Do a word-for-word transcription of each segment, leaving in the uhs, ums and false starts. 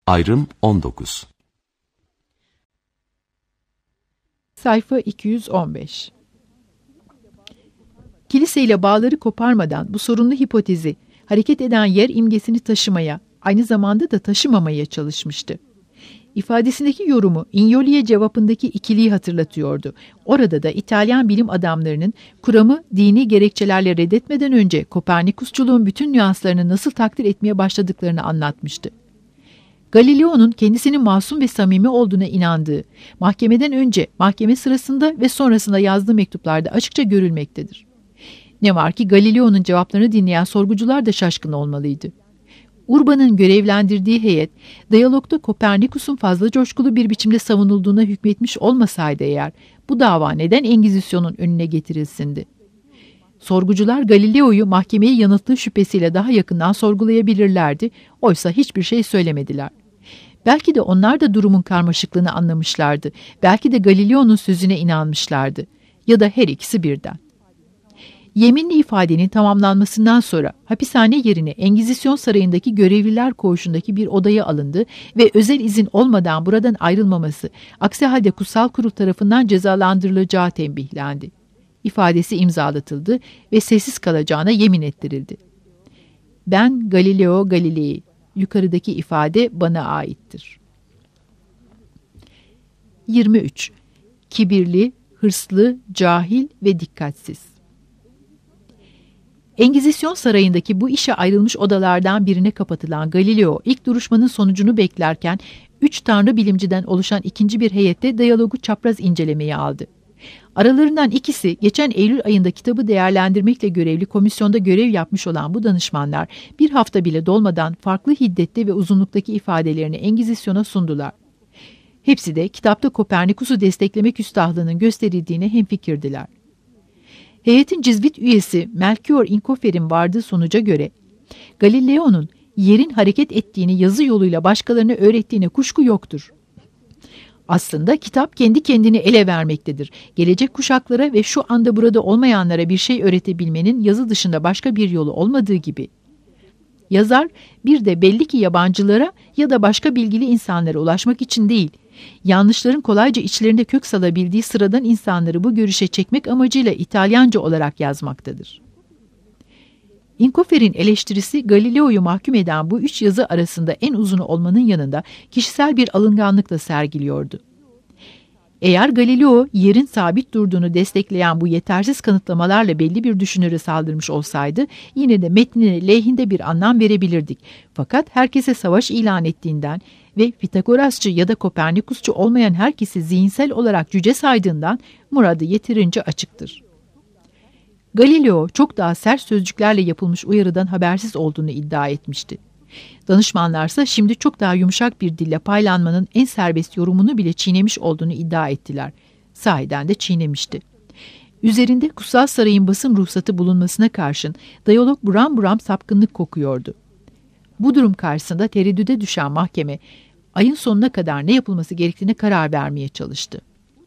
Ayrım on dokuz. Sayfa iki yüz on beş. Kiliseyle bağları koparmadan bu sorunlu hipotezi, hareket eden yer imgesini taşımaya, aynı zamanda da taşımamaya çalışmıştı. İfadesindeki yorumu İnyoli'ye cevabındaki ikiliyi hatırlatıyordu. Orada da İtalyan bilim adamlarının kuramı dini gerekçelerle reddetmeden önce Kopernikusçuluğun bütün nüanslarını nasıl takdir etmeye başladıklarını anlatmıştı. Galileo'nun kendisinin masum ve samimi olduğuna inandığı, mahkemeden önce, mahkeme sırasında ve sonrasında yazdığı mektuplarda açıkça görülmektedir. Ne var ki Galileo'nun cevaplarını dinleyen sorgucular da şaşkın olmalıydı. Urban'ın görevlendirdiği heyet, diyalogda Kopernikus'un fazla coşkulu bir biçimde savunulduğuna hükmetmiş olmasaydı eğer, bu dava neden Engizisyon'un önüne getirilsindi? Sorgucular Galileo'yu mahkemeye yanılttığı şüphesiyle daha yakından sorgulayabilirlerdi, oysa hiçbir şey söylemediler. Belki de onlar da durumun karmaşıklığını anlamışlardı, belki de Galileo'nun sözüne inanmışlardı ya da her ikisi birden. Yeminli ifadenin tamamlanmasından sonra hapishane yerine Engizisyon Sarayı'ndaki görevliler koğuşundaki bir odaya alındı ve özel izin olmadan buradan ayrılmaması, aksi halde kutsal kurul tarafından cezalandırılacağı tembihlendi. İfadesi imzalatıldı ve sessiz kalacağına yemin ettirildi. Ben Galileo Galilei, yukarıdaki ifade bana aittir. yirmi üç. Kibirli, hırslı, cahil ve dikkatsiz. Engizisyon Sarayı'ndaki bu işe ayrılmış odalardan birine kapatılan Galileo, ilk duruşmanın sonucunu beklerken üç tanrı bilimciden oluşan ikinci bir heyette diyalogu çapraz incelemeye aldı. Aralarından ikisi geçen Eylül ayında kitabı değerlendirmekle görevli komisyonda görev yapmış olan bu danışmanlar bir hafta bile dolmadan farklı hiddette ve uzunluktaki ifadelerini Engizisyon'a sundular. Hepsi de kitapta Kopernikus'u desteklemek küstahlığının gösterildiğine hemfikirdiler. Heyetin cizvit üyesi Melchior Inkofer'in vardığı sonuca göre Galileo'nun yerin hareket ettiğini yazı yoluyla başkalarına öğrettiğine kuşku yoktur. Aslında kitap kendi kendini ele vermektedir. Gelecek kuşaklara ve şu anda burada olmayanlara bir şey öğretebilmenin yazı dışında başka bir yolu olmadığı gibi. Yazar bir de belli ki yabancılara ya da başka bilgili insanlara ulaşmak için değil, yanlışların kolayca içlerinde kök salabildiği sıradan insanları bu görüşe çekmek amacıyla İtalyanca olarak yazmaktadır. Inkofer'in eleştirisi Galileo'yu mahkum eden bu üç yazı arasında en uzunu olmanın yanında kişisel bir alınganlıkla sergiliyordu. Eğer Galileo yerin sabit durduğunu destekleyen bu yetersiz kanıtlamalarla belli bir düşünüre saldırmış olsaydı yine de metnine lehinde bir anlam verebilirdik. Fakat herkese savaş ilan ettiğinden ve Pitagorasçı ya da Kopernikusçu olmayan herkesi zihinsel olarak cüce saydığından muradı yeterince açıktır. Galileo çok daha sert sözcüklerle yapılmış uyarıdan habersiz olduğunu iddia etmişti. Danışmanlarsa şimdi çok daha yumuşak bir dille paylanmanın en serbest yorumunu bile çiğnemiş olduğunu iddia ettiler. Sahiden de çiğnemişti. Üzerinde Kutsal Saray'ın basın ruhsatı bulunmasına karşın diyalog buram buram sapkınlık kokuyordu. Bu durum karşısında tereddüde düşen mahkeme, ayın sonuna kadar ne yapılması gerektiğine karar vermeye çalıştı.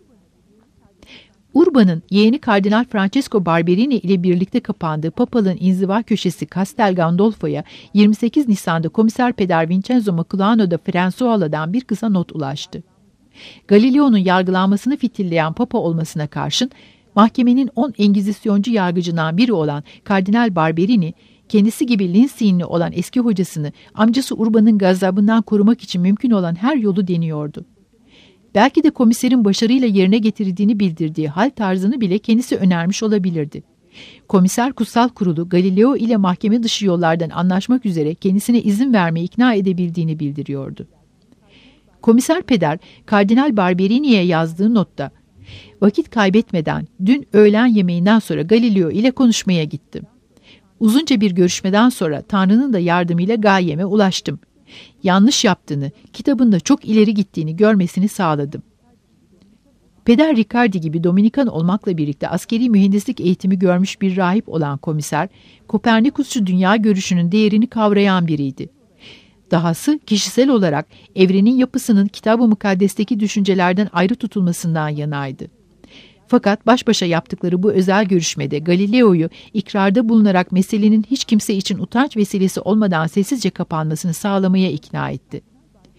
Urban'ın yeğeni Kardinal Francesco Barberini ile birlikte kapandığı papalığın inziva köşesi Castel Gandolfo'ya yirmi sekiz Nisan'da komiser peder Vincenzo Maculano'da Fransuola'dan bir kısa not ulaştı. Galileo'nun yargılanmasını fitilleyen papa olmasına karşın mahkemenin on Engizisyoncu yargıcından biri olan Kardinal Barberini, kendisi gibi Linsinli olan eski hocasını amcası Urban'ın gazabından korumak için mümkün olan her yolu deniyordu. Belki de komiserin başarıyla yerine getirdiğini bildirdiği hal tarzını bile kendisi önermiş olabilirdi. Komiser Kutsal Kurulu Galileo ile mahkeme dışı yollardan anlaşmak üzere kendisine izin vermeye ikna edebildiğini bildiriyordu. Komiser peder Kardinal Barberini'ye yazdığı notta, vakit kaybetmeden dün öğlen yemeğinden sonra Galileo ile konuşmaya gittim. Uzunca bir görüşmeden sonra Tanrı'nın da yardımıyla gayeme ulaştım. Yanlış yaptığını, kitabında çok ileri gittiğini görmesini sağladım. Peder Riccardi gibi Dominikan olmakla birlikte askeri mühendislik eğitimi görmüş bir rahip olan komiser, Kopernikusçu dünya görüşünün değerini kavrayan biriydi. Dahası kişisel olarak evrenin yapısının Kitab-ı Mukaddes'teki düşüncelerden ayrı tutulmasından yanaydı. Fakat baş başa yaptıkları bu özel görüşmede Galileo'yu ikrarda bulunarak meselenin hiç kimse için utanç vesilesi olmadan sessizce kapanmasını sağlamaya ikna etti.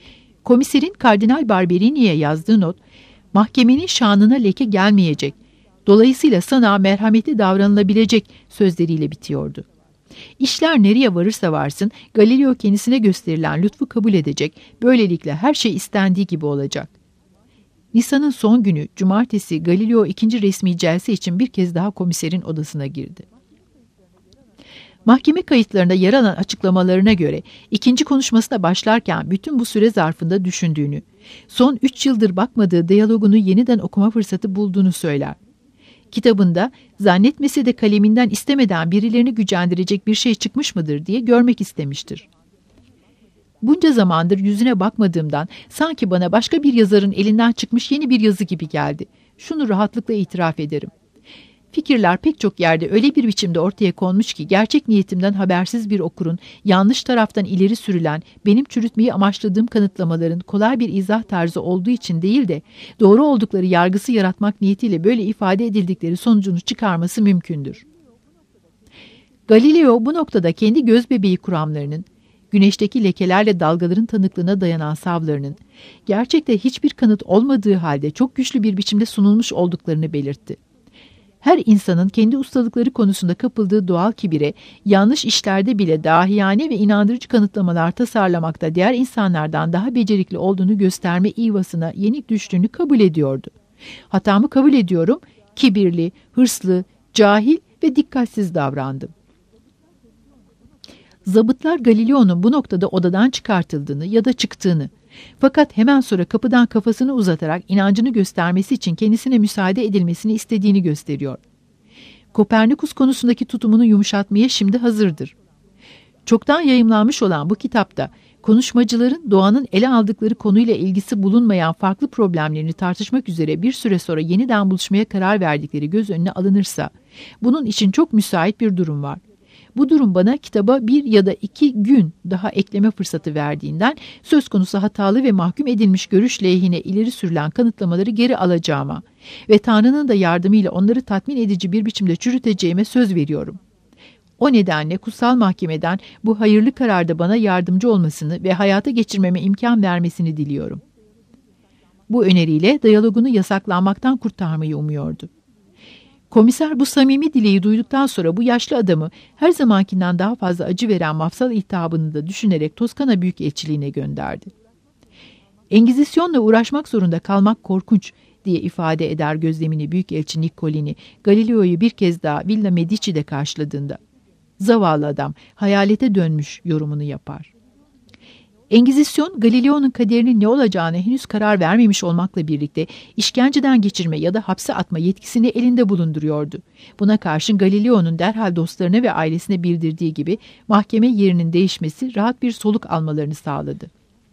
Komiserin Kardinal Barberini'ye yazdığı not, mahkemenin şanına leke gelmeyecek, dolayısıyla sana merhametli davranılabilecek sözleriyle bitiyordu. İşler nereye varırsa varsın Galileo kendisine gösterilen lütfu kabul edecek, böylelikle her şey istendiği gibi olacak. Nisan'ın son günü, cumartesi, Galileo ikinci resmi celse için bir kez daha komiserin odasına girdi. Mahkeme kayıtlarında yer alan açıklamalarına göre ikinci konuşmasına başlarken bütün bu süre zarfında düşündüğünü, son üç yıldır bakmadığı diyalogunu yeniden okuma fırsatı bulduğunu söyler. Kitabında zannetmese de kaleminden istemeden birilerini gücendirecek bir şey çıkmış mıdır diye görmek istemiştir. Bunca zamandır yüzüne bakmadığımdan sanki bana başka bir yazarın elinden çıkmış yeni bir yazı gibi geldi. Şunu rahatlıkla itiraf ederim. Fikirler pek çok yerde öyle bir biçimde ortaya konmuş ki gerçek niyetimden habersiz bir okurun yanlış taraftan ileri sürülen, benim çürütmeyi amaçladığım kanıtlamaların kolay bir izah tarzı olduğu için değil de doğru oldukları yargısı yaratmak niyetiyle böyle ifade edildikleri sonucunu çıkarması mümkündür. Galileo bu noktada kendi gözbebeği kuramlarının, güneşteki lekelerle dalgaların tanıklığına dayanan savlarının, gerçekte hiçbir kanıt olmadığı halde çok güçlü bir biçimde sunulmuş olduklarını belirtti. Her insanın kendi ustalıkları konusunda kapıldığı doğal kibire, yanlış işlerde bile dahiyane ve inandırıcı kanıtlamalar tasarlamakta diğer insanlardan daha becerikli olduğunu gösterme ivasına yenik düştüğünü kabul ediyordu. Hatamı kabul ediyorum, kibirli, hırslı, cahil ve dikkatsiz davrandım. Zabıtlar Galileo'nun bu noktada odadan çıkartıldığını ya da çıktığını, fakat hemen sonra kapıdan kafasını uzatarak inancını göstermesi için kendisine müsaade edilmesini istediğini gösteriyor. Kopernikus konusundaki tutumunu yumuşatmaya şimdi hazırdır. Çoktan yayımlanmış olan bu kitapta konuşmacıların doğanın ele aldıkları konuyla ilgisi bulunmayan farklı problemlerini tartışmak üzere bir süre sonra yeniden buluşmaya karar verdikleri göz önüne alınırsa, bunun için çok müsait bir durum var. Bu durum bana kitaba bir ya da iki gün daha ekleme fırsatı verdiğinden söz konusu hatalı ve mahkum edilmiş görüş lehine ileri sürülen kanıtlamaları geri alacağıma ve Tanrı'nın da yardımıyla onları tatmin edici bir biçimde çürüteceğime söz veriyorum. O nedenle kutsal mahkemeden bu hayırlı kararda bana yardımcı olmasını ve hayata geçirmeme imkan vermesini diliyorum. Bu öneriyle diyalogunu yasaklanmaktan kurtarmayı umuyordu. Komiser bu samimi dileği duyduktan sonra bu yaşlı adamı her zamankinden daha fazla acı veren mafsal iltihabını da düşünerek Toskana Büyükelçiliğine gönderdi. Engizisyonla uğraşmak zorunda kalmak korkunç diye ifade eder gözlemini Büyükelçi Niccolini, Galileo'yu bir kez daha Villa Medici'de karşıladığında. Zavallı adam hayalete dönmüş yorumunu yapar. Engizisyon, Galileo'nun kaderinin ne olacağına henüz karar vermemiş olmakla birlikte işkenceden geçirme ya da hapse atma yetkisini elinde bulunduruyordu. Buna karşın Galileo'nun derhal dostlarına ve ailesine bildirdiği gibi mahkeme yerinin değişmesi rahat bir soluk almalarını sağladı.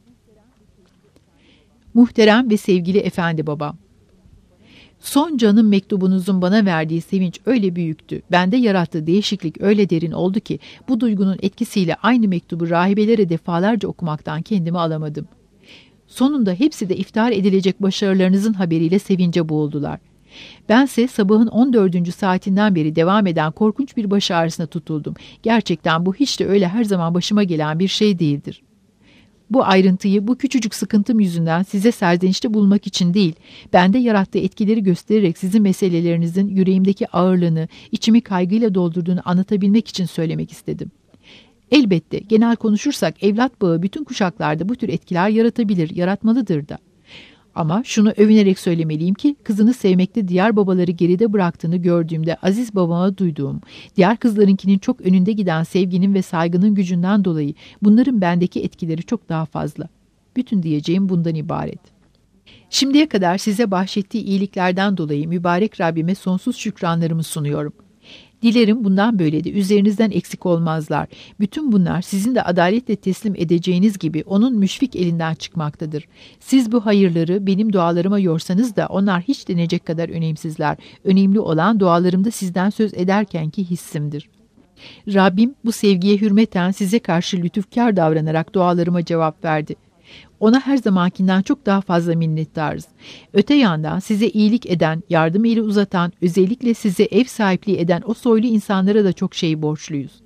Muhterem ve sevgili efendi babam, son canım mektubunuzun bana verdiği sevinç öyle büyüktü, bende yarattığı değişiklik öyle derin oldu ki bu duygunun etkisiyle aynı mektubu rahibelere defalarca okumaktan kendimi alamadım. Sonunda hepsi de iftihar edilecek başarılarınızın haberiyle sevince boğuldular. Bense sabahın on dördüncü saatinden beri devam eden korkunç bir baş ağrısına tutuldum. Gerçekten bu hiç de öyle her zaman başıma gelen bir şey değildir. Bu ayrıntıyı bu küçücük sıkıntım yüzünden size serzenişte bulmak için değil, bende yarattığı etkileri göstererek sizin meselelerinizin yüreğimdeki ağırlığını, içimi kaygıyla doldurduğunu anlatabilmek için söylemek istedim. Elbette genel konuşursak evlat bağı bütün kuşaklarda bu tür etkiler yaratabilir, yaratmalıdır da. Ama şunu övünerek söylemeliyim ki kızını sevmekte diğer babaları geride bıraktığını gördüğümde aziz babama duyduğum, diğer kızlarınkinin çok önünde giden sevginin ve saygının gücünden dolayı bunların bendeki etkileri çok daha fazla. Bütün diyeceğim bundan ibaret. Şimdiye kadar size bahşettiği iyiliklerden dolayı mübarek Rabbime sonsuz şükranlarımı sunuyorum. Dilerim bundan böyle de üzerinizden eksik olmazlar. Bütün bunlar sizin de adaletle teslim edeceğiniz gibi onun müşfik elinden çıkmaktadır. Siz bu hayırları benim dualarıma yorsanız da onlar hiç denecek kadar önemsizler. Önemli olan dualarımda sizden söz ederkenki hissimdir. Rabbim bu sevgiye hürmeten size karşı lütufkar davranarak dualarıma cevap verdi. Ona her zamankinden çok daha fazla minnettarız. Öte yandan size iyilik eden, yardım eli uzatan, özellikle size ev sahipliği eden o soylu insanlara da çok şey borçluyuz.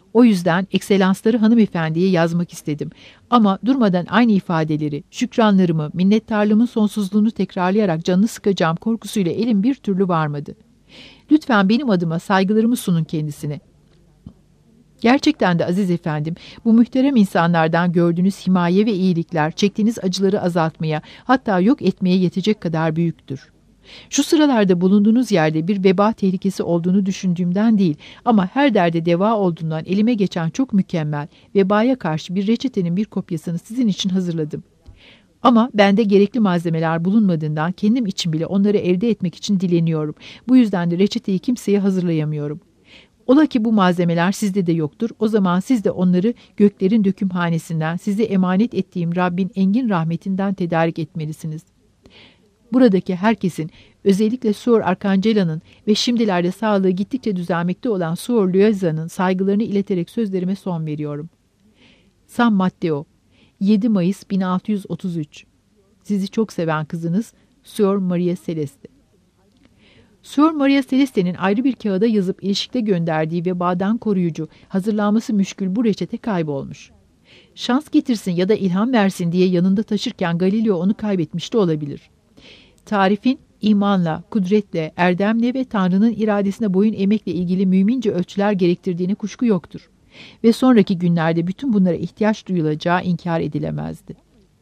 O yüzden ekselansları hanımefendiye yazmak istedim. Ama durmadan aynı ifadeleri, şükranlarımı, minnettarlığımın sonsuzluğunu tekrarlayarak canını sıkacağım korkusuyla elim bir türlü varmadı. Lütfen benim adıma saygılarımı sunun kendisine. Gerçekten de aziz efendim, bu muhterem insanlardan gördüğünüz himaye ve iyilikler, çektiğiniz acıları azaltmaya, hatta yok etmeye yetecek kadar büyüktür. Şu sıralarda bulunduğunuz yerde bir veba tehlikesi olduğunu düşündüğümden değil ama her derde deva olduğundan elime geçen çok mükemmel, vebaya karşı bir reçetenin bir kopyasını sizin için hazırladım. Ama bende gerekli malzemeler bulunmadığından kendim için bile onları elde etmek için dileniyorum. Bu yüzden de reçeteyi kimseye hazırlayamıyorum. Ola ki bu malzemeler sizde de yoktur. O zaman siz de onları göklerin dökümhanesinden, size emanet ettiğim Rabbin engin rahmetinden tedarik etmelisiniz. Buradaki herkesin, özellikle Suor Arkangela'nın ve şimdilerde sağlığı gittikçe düzelmekte olan Suor Luiza'nın saygılarını ileterek sözlerime son veriyorum. San Matteo, yedi Mayıs bin altı yüz otuz üç. Sizi çok seven kızınız Suor Maria Celeste. Suor Maria Celeste'nin ayrı bir kağıda yazıp ilişikte gönderdiği vebadan koruyucu, hazırlanması müşkül bu reçete kaybolmuş. Şans getirsin ya da ilham versin diye yanında taşırken Galileo onu kaybetmiş de olabilir. Tarifin imanla, kudretle, erdemle ve Tanrı'nın iradesine boyun eğmekle ilgili mümince ölçüler gerektirdiğine kuşku yoktur. Ve sonraki günlerde bütün bunlara ihtiyaç duyulacağı inkar edilemezdi.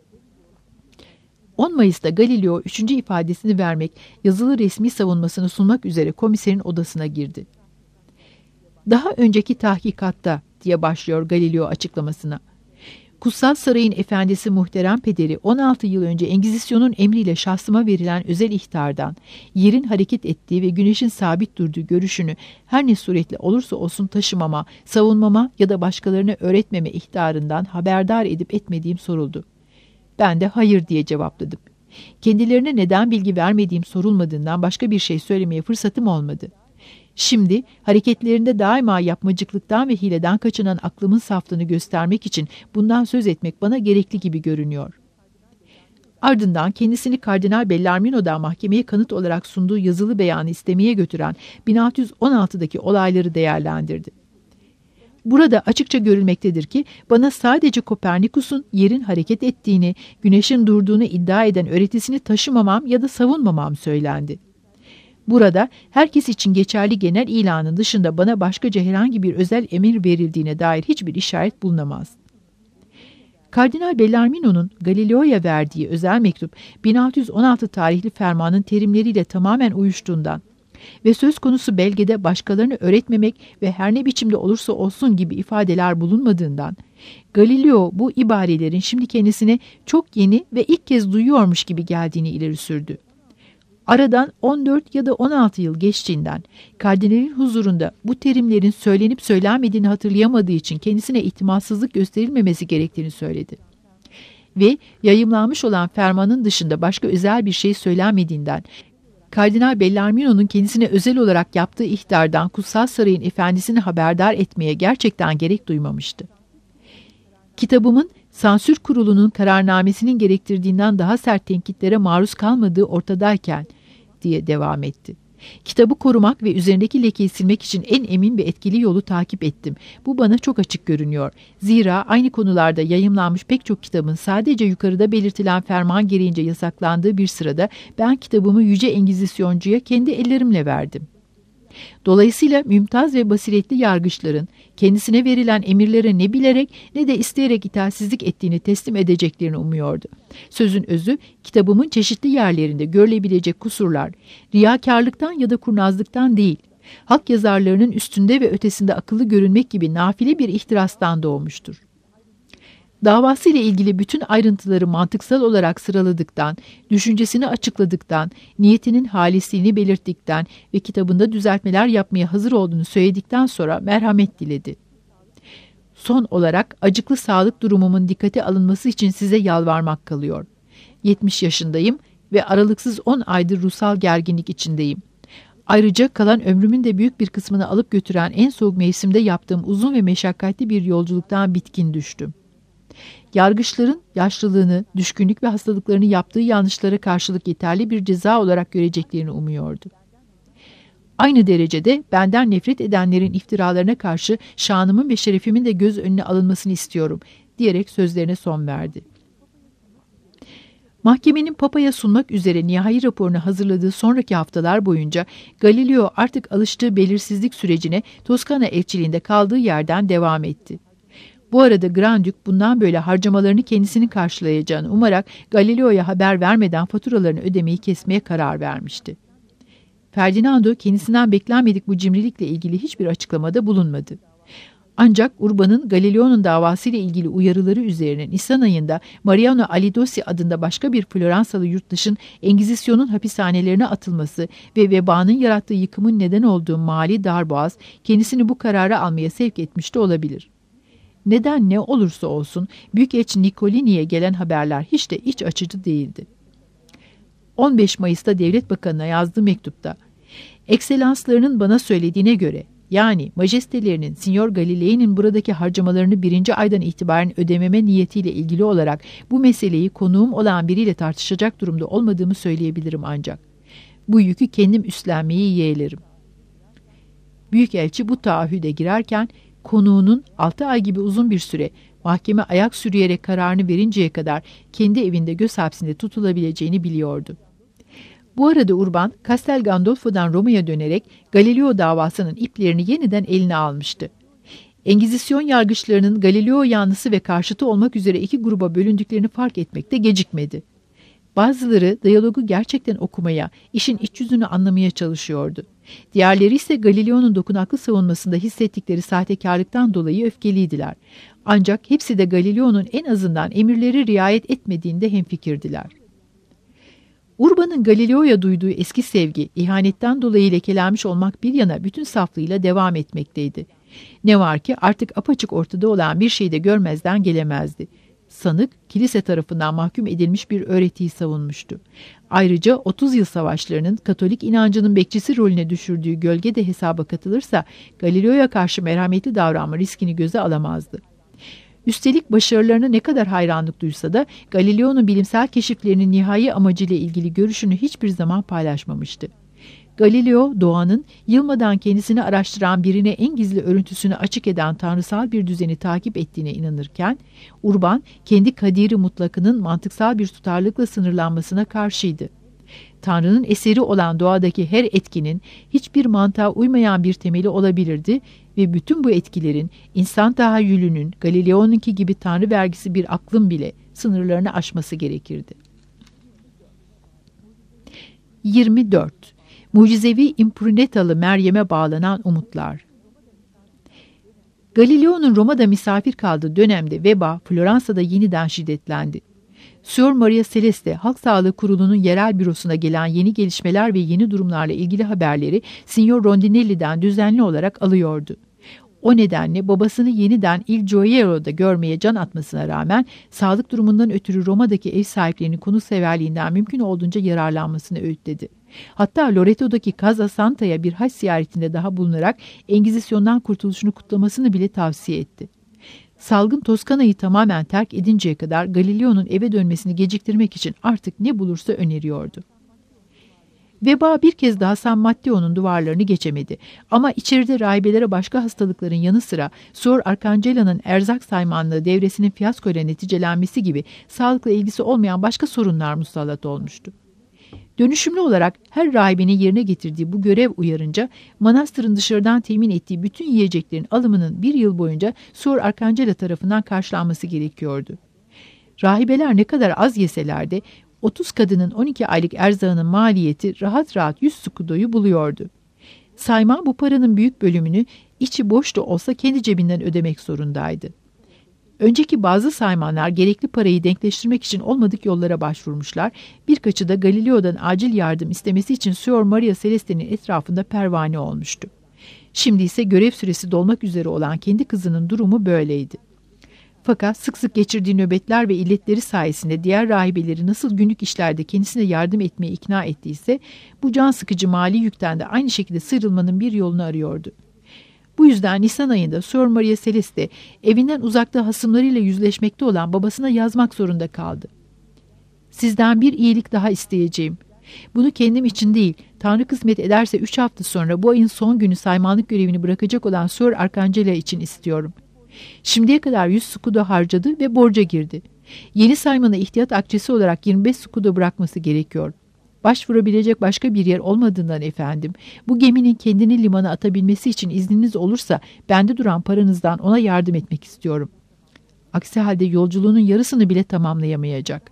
on Mayıs'ta Galileo üçüncü ifadesini vermek, yazılı resmi savunmasını sunmak üzere komiserin odasına girdi. Daha önceki tahkikatta diye başlıyor Galileo açıklamasına. Kutsal Sarayın efendisi muhterem pederi on altı yıl önce Engizisyon'un emriyle şahsıma verilen özel ihtardan, yerin hareket ettiği ve güneşin sabit durduğu görüşünü her ne suretle olursa olsun taşımama, savunmama ya da başkalarına öğretmeme ihtarından haberdar edip etmediğim soruldu. Ben de hayır diye cevapladım. Kendilerine neden bilgi vermediğim sorulmadığından başka bir şey söylemeye fırsatım olmadı. Şimdi hareketlerinde daima yapmacıklıktan ve hileden kaçınan aklımın saflığını göstermek için bundan söz etmek bana gerekli gibi görünüyor. Ardından kendisini Kardinal Bellarmino'dan mahkemeye kanıt olarak sunduğu yazılı beyanı istemeye götüren bin altı yüz on altıdaki olayları değerlendirdi. Burada açıkça görülmektedir ki bana sadece Kopernikus'un yerin hareket ettiğini, güneşin durduğunu iddia eden öğretisini taşımamam ya da savunmamam söylendi. Burada herkes için geçerli genel ilanın dışında bana başkaca herhangi bir özel emir verildiğine dair hiçbir işaret bulunamaz. Kardinal Bellarmino'nun Galileo'ya verdiği özel mektup bin altı yüz on altı tarihli fermanın terimleriyle tamamen uyuştuğundan ve söz konusu belgede başkalarını öğretmemek ve her ne biçimde olursa olsun gibi ifadeler bulunmadığından Galileo bu ibarelerin şimdi kendisine çok yeni ve ilk kez duyuyormuş gibi geldiğini ileri sürdü. Aradan on dört ya da on altı yıl geçtiğinden kardinalin huzurunda bu terimlerin söylenip söylenmediğini hatırlayamadığı için kendisine itimatsızlık gösterilmemesi gerektiğini söyledi. Ve yayımlanmış olan fermanın dışında başka özel bir şey söylenmediğinden Kardinal Bellarmino'nun kendisine özel olarak yaptığı ihtardan Kutsal Sarayın efendisini haberdar etmeye gerçekten gerek duymamıştı. Kitabımın sansür kurulunun kararnamesinin gerektirdiğinden daha sert tenkitlere maruz kalmadığı ortadayken diye devam etti. Kitabı korumak ve üzerindeki lekeyi silmek için en emin ve etkili yolu takip ettim. Bu bana çok açık görünüyor. Zira aynı konularda yayımlanmış pek çok kitabın sadece yukarıda belirtilen ferman gereğince yasaklandığı bir sırada ben kitabımı Yüce Engizisyoncu'ya kendi ellerimle verdim. Dolayısıyla mümtaz ve basiretli yargıçların kendisine verilen emirlere ne bilerek ne de isteyerek itaatsizlik ettiğini teslim edeceklerini umuyordu. Sözün özü, kitabımın çeşitli yerlerinde görülebilecek kusurlar, riyakarlıktan ya da kurnazlıktan değil, halk yazarlarının üstünde ve ötesinde akıllı görünmek gibi nafile bir ihtirastan doğmuştur. Davasıyla ilgili bütün ayrıntıları mantıksal olarak sıraladıktan, düşüncesini açıkladıktan, niyetinin halisliğini belirttikten ve kitabında düzeltmeler yapmaya hazır olduğunu söyledikten sonra merhamet diledi. Son olarak acıklı sağlık durumumun dikkate alınması için size yalvarmak kalıyor. yetmiş yaşındayım ve aralıksız on aydır ruhsal gerginlik içindeyim. Ayrıca kalan ömrümün de büyük bir kısmını alıp götüren en soğuk mevsimde yaptığım uzun ve meşakkatli bir yolculuktan bitkin düştüm. Yargıçların yaşlılığını, düşkünlük ve hastalıklarını yaptığı yanlışlara karşılık yeterli bir ceza olarak göreceklerini umuyordu. Aynı derecede benden nefret edenlerin iftiralarına karşı şanımın ve şerefimin de göz önüne alınmasını istiyorum diyerek sözlerine son verdi. Mahkemenin Papa'ya sunmak üzere nihai raporunu hazırladığı sonraki haftalar boyunca Galileo artık alıştığı belirsizlik sürecine Toskana elçiliğinde kaldığı yerden devam etti. Bu arada Grand Duke bundan böyle harcamalarını kendisinin karşılayacağını umarak Galileo'ya haber vermeden faturalarını ödemeyi kesmeye karar vermişti. Ferdinando kendisinden beklenmedik bu cimrilikle ilgili hiçbir açıklamada bulunmadı. Ancak Urban'ın Galileo'nun davasıyla ilgili uyarıları üzerine Nisan ayında Mariano Alidossi adında başka bir Floransalı yurttaşın Engizisyon'un hapishanelerine atılması ve vebanın yarattığı yıkımın neden olduğu mali darboğaz kendisini bu kararı almaya sevk etmiş de olabilir. Neden ne olursa olsun Büyükelçi Niccolini'ye gelen haberler hiç de iç açıcı değildi. on beş Mayıs'ta Devlet Bakanı'na yazdığı mektupta, "Ekselanslarının bana söylediğine göre, yani majestelerinin Signor Galilei'nin buradaki harcamalarını birinci aydan itibaren ödememe niyetiyle ilgili olarak bu meseleyi konuğum olan biriyle tartışacak durumda olmadığımı söyleyebilirim ancak. Bu yükü kendim üstlenmeyi yeğlerim." Büyükelçi bu taahhüde girerken konuğunun altı ay gibi uzun bir süre mahkeme ayak sürüyerek kararını verinceye kadar kendi evinde göz hapsinde tutulabileceğini biliyordu. Bu arada Urban, Castel Gandolfo'dan Roma'ya dönerek Galileo davasının iplerini yeniden eline almıştı. Engizisyon yargıçlarının Galileo yanlısı ve karşıtı olmak üzere iki gruba bölündüklerini fark etmekte gecikmedi. Bazıları diyalogu gerçekten okumaya, işin iç yüzünü anlamaya çalışıyordu. Diğerleri ise Galileo'nun dokunaklı savunmasında hissettikleri sahtekarlıktan dolayı öfkeliydiler. Ancak hepsi de Galileo'nun en azından emirleri riayet etmediğinde hemfikirdiler. Urban'ın Galileo'ya duyduğu eski sevgi, ihanetten dolayı lekelenmiş olmak bir yana bütün saflığıyla devam etmekteydi. Ne var ki artık apaçık ortada olan bir şeyi de görmezden gelemezdi. Sanık, kilise tarafından mahkum edilmiş bir öğretiyi savunmuştu. Ayrıca otuz yıl savaşlarının Katolik inancının bekçisi rolüne düşürdüğü gölge de hesaba katılırsa Galileo'ya karşı merhametli davranma riskini göze alamazdı. Üstelik başarılarına ne kadar hayranlık duysa da Galileo'nun bilimsel keşiflerinin nihai amacıyla ilgili görüşünü hiçbir zaman paylaşmamıştı. Galileo, doğanın yılmadan kendisini araştıran birine en gizli örüntüsünü açık eden tanrısal bir düzeni takip ettiğine inanırken, Urban, kendi kadiri mutlakının mantıksal bir tutarlılıkla sınırlanmasına karşıydı. Tanrı'nın eseri olan doğadaki her etkinin hiçbir mantığa uymayan bir temeli olabilirdi ve bütün bu etkilerin insan tahayyülünün Galileo'nunki gibi tanrı vergisi bir aklın bile sınırlarını aşması gerekirdi. yirmi dört. Mucizevi Imprunetalı Meryem'e bağlanan umutlar. Galileo'nun Roma'da misafir kaldığı dönemde veba Floransa'da yeniden şiddetlendi. Signor Maria Celeste, Halk Sağlığı Kurulu'nun yerel bürosuna gelen yeni gelişmeler ve yeni durumlarla ilgili haberleri Signor Rondinelli'den düzenli olarak alıyordu. O nedenle babasını yeniden Il Gioiero'da görmeye can atmasına rağmen sağlık durumundan ötürü Roma'daki ev sahiplerinin konukseverliğinden mümkün olduğunca yararlanmasını öğütledi. Hatta Loreto'daki Casa Santa'ya bir hac ziyaretinde daha bulunarak Engizisyon'dan kurtuluşunu kutlamasını bile tavsiye etti. Salgın Toskana'yı tamamen terk edinceye kadar Galileo'nun eve dönmesini geciktirmek için artık ne bulursa öneriyordu. Veba bir kez daha San Matteo'nun duvarlarını geçemedi ama içeride rahibelere başka hastalıkların yanı sıra Suor Arcangela'nın erzak saymanlığı devresinin fiyaskoyla neticelenmesi gibi sağlıkla ilgisi olmayan başka sorunlar musallat olmuştu. Dönüşümlü olarak her rahibenin yerine getirdiği bu görev uyarınca manastırın dışarıdan temin ettiği bütün yiyeceklerin alımının bir yıl boyunca Suor Arcangela tarafından karşılanması gerekiyordu. Rahibeler ne kadar az yeseler de otuz kadının on iki aylık erzağının maliyeti rahat rahat yüz skudoyu buluyordu. Sayman bu paranın büyük bölümünü içi boş da olsa kendi cebinden ödemek zorundaydı. Önceki bazı saymanlar gerekli parayı denkleştirmek için olmadık yollara başvurmuşlar, birkaçı da Galileo'dan acil yardım istemesi için Signor Maria Celeste'nin etrafında pervane olmuştu. Şimdi ise görev süresi dolmak üzere olan kendi kızının durumu böyleydi. Fakat sık sık geçirdiği nöbetler ve illetleri sayesinde diğer rahibeleri nasıl günlük işlerde kendisine yardım etmeye ikna ettiyse, bu can sıkıcı mali yükten de aynı şekilde sıyrılmanın bir yolunu arıyordu. Bu yüzden Nisan ayında Suor Maria Celeste evinden uzakta hasımlarıyla yüzleşmekte olan babasına yazmak zorunda kaldı. "Sizden bir iyilik daha isteyeceğim. Bunu kendim için değil, Tanrı kısmet ederse üç hafta sonra bu ayın son günü saymanlık görevini bırakacak olan Sir Arcangela için istiyorum. Şimdiye kadar yüz skudo harcadı ve borca girdi. Yeni saymana ihtiyat akçesi olarak yirmi beş skudo bırakması gerekiyor. Başvurabilecek başka bir yer olmadığından efendim, bu geminin kendini limana atabilmesi için izniniz olursa bende duran paranızdan ona yardım etmek istiyorum. Aksi halde yolculuğunun yarısını bile tamamlayamayacak.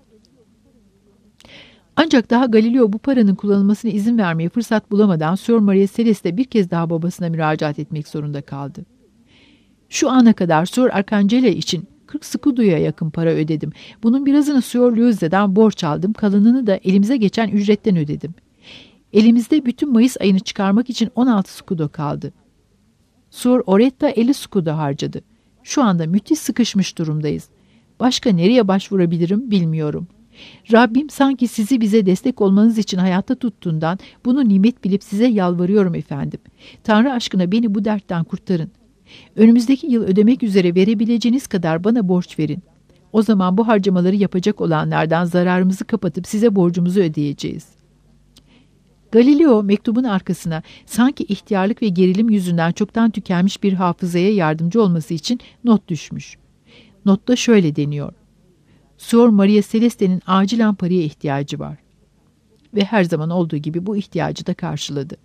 Ancak daha Galileo bu paranın kullanılmasına izin vermeye fırsat bulamadan Sir Maria Celeste bir kez daha babasına müracaat etmek zorunda kaldı. Şu ana kadar Sir Arcangela için kırk skudoya yakın para ödedim. Bunun birazını Sir Luise'den borç aldım, kalanını da elimize geçen ücretten ödedim. Elimizde bütün Mayıs ayını çıkarmak için on altı skudo kaldı. Sir Oretta elli skudo harcadı. Şu anda müthiş sıkışmış durumdayız. Başka nereye başvurabilirim bilmiyorum. Rabbim sanki sizi bize destek olmanız için hayatta tuttuğundan bunu nimet bilip size yalvarıyorum efendim. Tanrı aşkına beni bu dertten kurtarın. Önümüzdeki yıl ödemek üzere verebileceğiniz kadar bana borç verin. O zaman bu harcamaları yapacak olanlardan zararımızı kapatıp size borcumuzu ödeyeceğiz. Galileo mektubun arkasına sanki ihtiyarlık ve gerilim yüzünden çoktan tükenmiş bir hafızaya yardımcı olması için not düşmüş. Notta şöyle deniyor: Sir Maria Celeste'nin acilen paraya ihtiyacı var. Ve her zaman olduğu gibi bu ihtiyacı da karşıladı.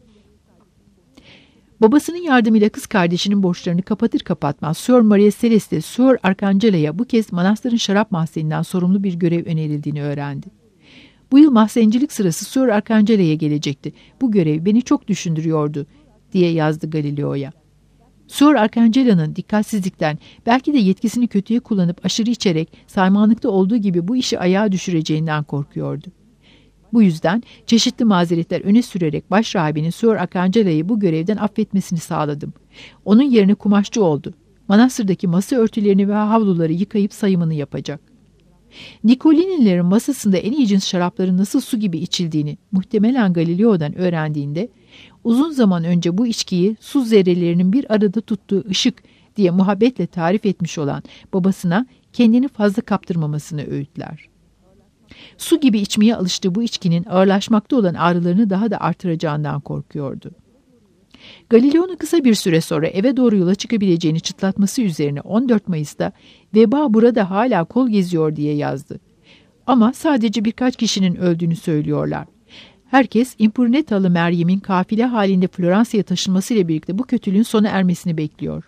Babasının yardımıyla kız kardeşinin borçlarını kapatır kapatmaz Sir Maria Celeste, Sir Arcangela'ya bu kez manastırın şarap mahzeninden sorumlu bir görev önerildiğini öğrendi. Bu yıl mahzencilik sırası Sir Arcangela'ya gelecekti. Bu görev beni çok düşündürüyordu, diye yazdı Galileo'ya. Sir Arcangela'nın dikkatsizlikten, belki de yetkisini kötüye kullanıp aşırı içerek saymanlıkta olduğu gibi bu işi ayağa düşüreceğinden korkuyordu. Bu yüzden çeşitli mazeretler öne sürerek başrahibinin Sir Arcangela'yı bu görevden affetmesini sağladım. Onun yerine kumaşçı oldu. Manastırdaki masa örtülerini ve havluları yıkayıp sayımını yapacak. Nicolinilerin masasında en iyi cins şarapların nasıl su gibi içildiğini muhtemelen Galileo'dan öğrendiğinde, uzun zaman önce bu içkiyi su zerrelerinin bir arada tuttuğu ışık diye muhabbetle tarif etmiş olan babasına kendini fazla kaptırmamasını öğütler. Su gibi içmeye alıştığı bu içkinin ağırlaşmakta olan ağrılarını daha da artıracağından korkuyordu. Galileo'nun kısa bir süre sonra eve doğru yola çıkabileceğini çıtlatması üzerine on dört Mayıs'ta veba burada hala kol geziyor diye yazdı. Ama sadece birkaç kişinin öldüğünü söylüyorlar. Herkes Impurnetalı Meryem'in kafile halinde Floransa'ya taşınmasıyla birlikte bu kötülüğün sona ermesini bekliyor.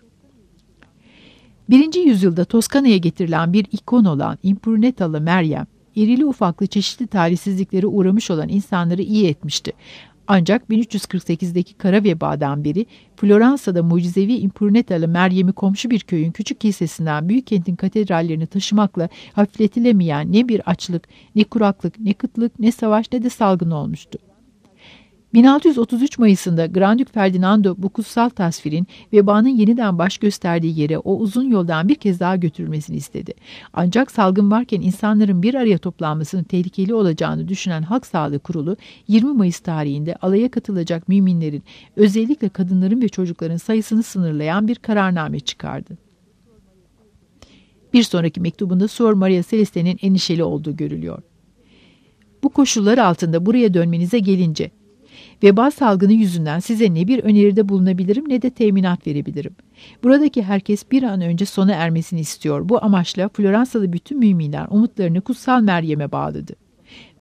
Birinci yüzyılda Toskana'ya getirilen bir ikon olan Impurnetalı Meryem, irili ufaklı çeşitli talihsizliklere uğramış olan insanları iyi etmişti. Ancak bin üç yüz kırk sekizdeki kara vebadan beri Floransa'da mucizevi Impurnetalı Meryem'i komşu bir köyün küçük kilisesinden büyük kentin katedrallerini taşımakla hafifletilemeyen ne bir açlık, ne kuraklık, ne kıtlık, ne savaş, ne de salgın olmuştu. bin altı yüz otuz üç Mayıs'ında Grandük Ferdinando bu kutsal tasvirin vebanın yeniden baş gösterdiği yere o uzun yoldan bir kez daha götürülmesini istedi. Ancak salgın varken insanların bir araya toplanmasının tehlikeli olacağını düşünen Halk Sağlığı Kurulu yirmi Mayıs tarihinde alaya katılacak müminlerin, özellikle kadınların ve çocukların sayısını sınırlayan bir kararname çıkardı. Bir sonraki mektubunda Sir Maria Celeste'nin endişeli olduğu görülüyor. Bu koşullar altında buraya dönmenize gelince, veba salgını yüzünden size ne bir öneride bulunabilirim ne de teminat verebilirim. Buradaki herkes bir an önce sona ermesini istiyor. Bu amaçla Floransalı bütün müminler umutlarını Kutsal Meryem'e bağladı.